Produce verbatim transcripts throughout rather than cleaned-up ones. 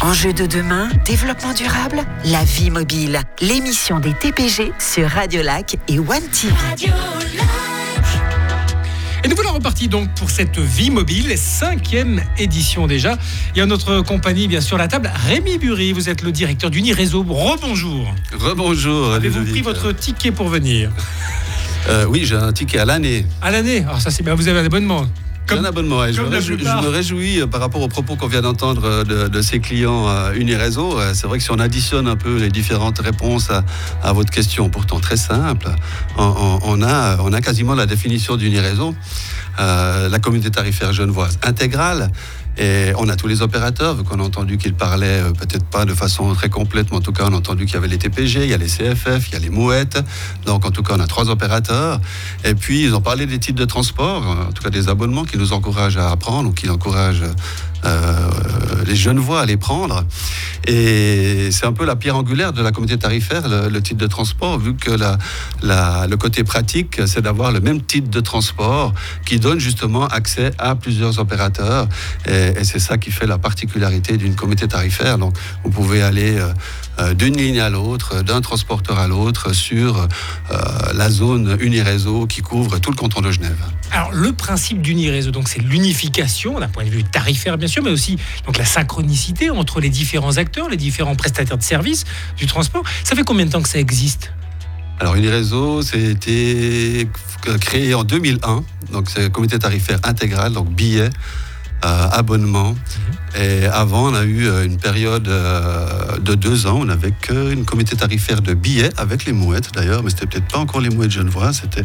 Enjeux de demain, développement durable, la vie mobile. L'émission des T P G sur Radio Lac et One T V. Radio Lac. Et nous voilà repartis donc pour cette vie mobile, cinquième édition déjà. Il y a notre compagnie bien sûr à la table, Rémi Bury, vous êtes le directeur d'Uniréseau. Rebonjour. Rebonjour. Avez-vous pris votre ticket pour venir ? euh, Oui, j'ai un ticket à l'année. À l'année ? Alors ça c'est bien, vous avez un abonnement. Comme, un abonnement. Et je, me réjouis, je me réjouis par rapport aux propos qu'on vient d'entendre de, de ces clients euh, Uniréseau. C'est vrai que si on additionne un peu les différentes réponses à, à votre question, pourtant très simple, on, on, on, a, on a quasiment la définition d'Uniréso, euh, la communauté tarifaire genevoise intégrale. Et on a tous les opérateurs, vu qu'on a entendu qu'ils parlaient euh, peut-être pas de façon très complète, mais en tout cas on a entendu qu'il y avait les T P G, il y a les C F F, il y a les mouettes. Donc en tout cas on a trois opérateurs. Et puis ils ont parlé des titres de transport, en tout cas des abonnements qui nous encouragent à apprendre ou qui encouragent euh, les Genevois à les prendre. Et c'est un peu la pierre angulaire de la communauté tarifaire, le, le titre de transport, vu que la, la, le côté pratique, c'est d'avoir le même titre de transport qui donne justement accès à plusieurs opérateurs. Et, et c'est ça qui fait la particularité d'une communauté tarifaire. Donc, vous pouvez aller euh, d'une ligne à l'autre, d'un transporteur à l'autre, sur euh, la zone Uniréso qui couvre tout le canton de Genève. Alors, le principe d'Uniréso, donc, c'est l'unification d'un point de vue tarifaire, bien sûr, mais aussi donc, la synchronicité entre les différents acteurs, les différents prestataires de services du transport. Ça fait combien de temps que ça existe ? Alors, Uniréso, c'était créé en deux mille un. Donc, c'est une communauté tarifaire intégrale, donc billets. Euh, abonnement. Mmh. Et avant, on a eu une période euh, de deux ans. On n'avait qu'une communauté tarifaire de billets, avec les mouettes d'ailleurs, mais c'était peut-être pas encore les mouettes genevois. C'était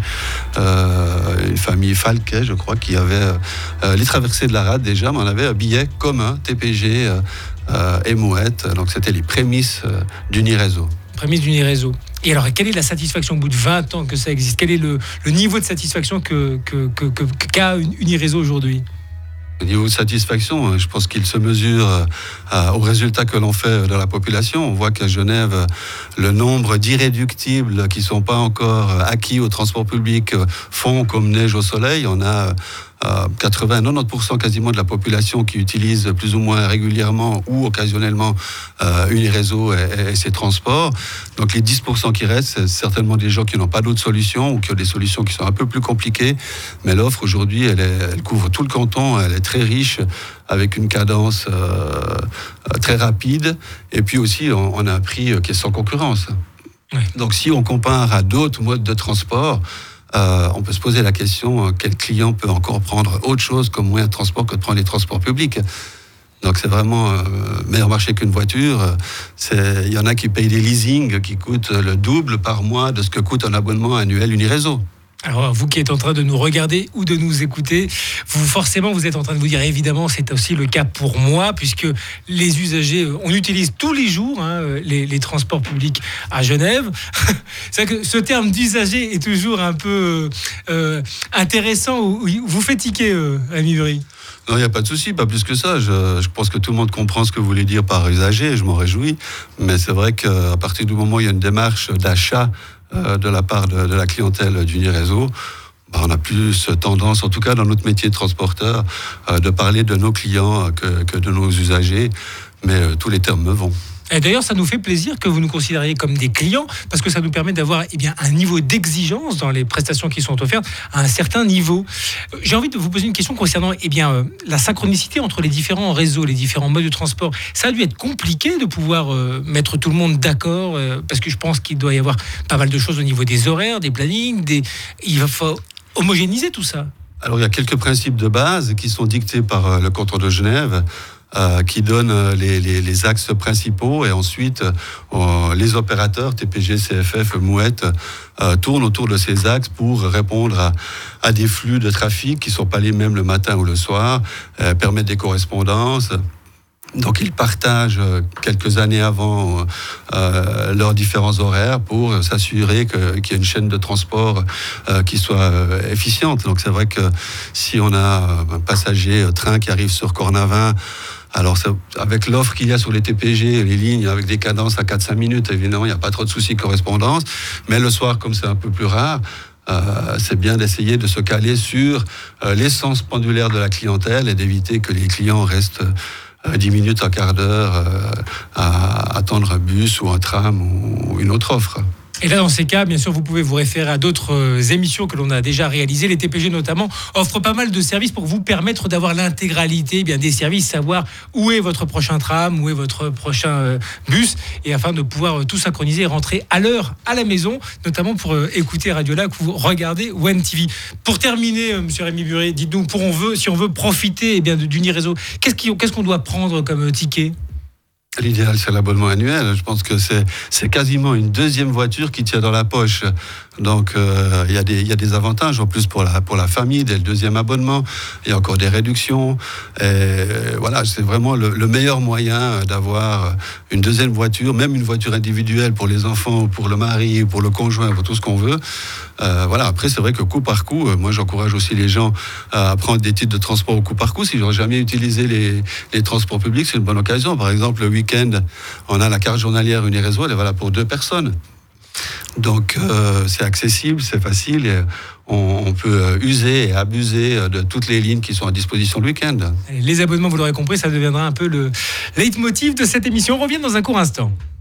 euh, une famille Falquet, je crois, qui avait euh, les traversées de la rade déjà, mais on avait un billet commun, T P G euh, euh, et mouettes. Donc c'était les prémices euh, d'Uniréso. Prémices d'Uniréso. Et alors, quelle est la satisfaction au bout de vingt ans que ça existe ? Quel est le, le niveau de satisfaction que, que, que, que, qu'a Uniréso aujourd'hui ? Au niveau de satisfaction, je pense qu'il se mesure euh, aux résultats que l'on fait de la population. On voit qu'à Genève, le nombre d'irréductibles qui ne sont pas encore acquis au transport public fond comme neige au soleil. On a euh, quatre-vingts à quatre-vingt-dix pour cent quasiment de la population qui utilise plus ou moins régulièrement ou occasionnellement euh, Uniréso et, et ses transports. Donc les dix pour cent qui restent, c'est certainement des gens qui n'ont pas d'autres solutions ou qui ont des solutions qui sont un peu plus compliquées. Mais l'offre aujourd'hui, elle, est, elle couvre tout le canton, elle est très riche, avec une cadence euh, très rapide. Et puis aussi, on, on a un prix qui est sans concurrence. Oui. Donc si on compare à d'autres modes de transport, Euh, on peut se poser la question, euh, quel client peut encore prendre autre chose comme moyen de transport que de prendre les transports publics ? Donc c'est vraiment euh, meilleur marché qu'une voiture. Il y en a qui payent des leasings qui coûtent le double par mois de ce que coûte un abonnement annuel Uniréso. Alors, vous qui êtes en train de nous regarder ou de nous écouter, vous forcément, vous êtes en train de vous dire, évidemment, c'est aussi le cas pour moi, puisque les usagers, on utilise tous les jours hein, les, les transports publics à Genève. C'est vrai que ce terme d'usager est toujours un peu euh, intéressant. Vous fait tiquer, euh, Rémi Bury ? Non, il n'y a pas de souci, pas plus que ça. Je, je pense que tout le monde comprend ce que vous voulez dire par usager, et je m'en réjouis. Mais c'est vrai qu'à partir du moment où il y a une démarche d'achat euh, de la part de, de la clientèle d'Uniréso, bah, on a plus tendance, en tout cas dans notre métier de transporteur, euh, de parler de nos clients que, que de nos usagers. Mais euh, tous les termes me vont. Et d'ailleurs, ça nous fait plaisir que vous nous considériez comme des clients, parce que ça nous permet d'avoir eh bien, un niveau d'exigence dans les prestations qui sont offertes à un certain niveau. J'ai envie de vous poser une question concernant eh bien, euh, la synchronicité entre les différents réseaux, les différents modes de transport. Ça a dû être compliqué de pouvoir euh, mettre tout le monde d'accord, euh, parce que je pense qu'il doit y avoir pas mal de choses au niveau des horaires, des plannings, des... il va falloir homogénéiser tout ça. Alors, il y a quelques principes de base qui sont dictés par euh, le canton de Genève, Euh, qui donne les, les, les axes principaux, et ensuite euh, les opérateurs T P G, C F F, mouettes euh, tournent autour de ces axes pour répondre à, à des flux de trafic qui ne sont pas les mêmes le matin ou le soir, euh, permettre des correspondances. Donc ils partagent quelques années avant euh, leurs différents horaires pour s'assurer que, qu'il y ait une chaîne de transport euh, qui soit euh, efficiente. Donc c'est vrai que si on a un passager train qui arrive sur Cornavin, alors avec l'offre qu'il y a sur les T P G, les lignes avec des cadences à quatre à cinq minutes, évidemment il n'y a pas trop de soucis de correspondance, mais le soir comme c'est un peu plus rare, Euh, c'est bien d'essayer de se caler sur euh, l'essence pendulaire de la clientèle et d'éviter que les clients restent euh, dix minutes, un quart d'heure euh, à attendre un bus ou un tram ou une autre offre. Et là, dans ces cas, bien sûr, vous pouvez vous référer à d'autres émissions que l'on a déjà réalisées. Les T P G, notamment, offrent pas mal de services pour vous permettre d'avoir l'intégralité eh bien, des services, savoir où est votre prochain tram, où est votre prochain euh, bus, et afin de pouvoir euh, tout synchroniser et rentrer à l'heure à la maison, notamment pour euh, écouter Radio Lac ou regarder One T V. Pour terminer, euh, monsieur Rémi Buré, dites-nous, pour on veut, si on veut profiter eh bien, d'Uniréseau, qu'est-ce, qui, qu'est-ce qu'on doit prendre comme ticket ? L'idéal, c'est l'abonnement annuel. Je pense que c'est, c'est quasiment une deuxième voiture qui tient dans la poche. Donc, euh, il y a des, il y a des avantages en plus pour la, pour la famille dès le deuxième abonnement. Il y a encore des réductions. Et voilà, c'est vraiment le, le meilleur moyen d'avoir une deuxième voiture, même une voiture individuelle pour les enfants, pour le mari, pour le conjoint, pour tout ce qu'on veut. Euh, voilà. Après, c'est vrai que coup par coup, moi, j'encourage aussi les gens à prendre des titres de transport au coup par coup. Si j'aurais jamais utilisé les, les transports publics, c'est une bonne occasion. Par exemple, le week-end, on a la carte journalière Uniréseau, elle est valable pour deux personnes. Donc euh, c'est accessible, c'est facile, et on, on peut user et abuser de toutes les lignes qui sont à disposition le week-end. Les abonnements, vous l'aurez compris, ça deviendra un peu le leitmotiv de cette émission. On revient dans un court instant.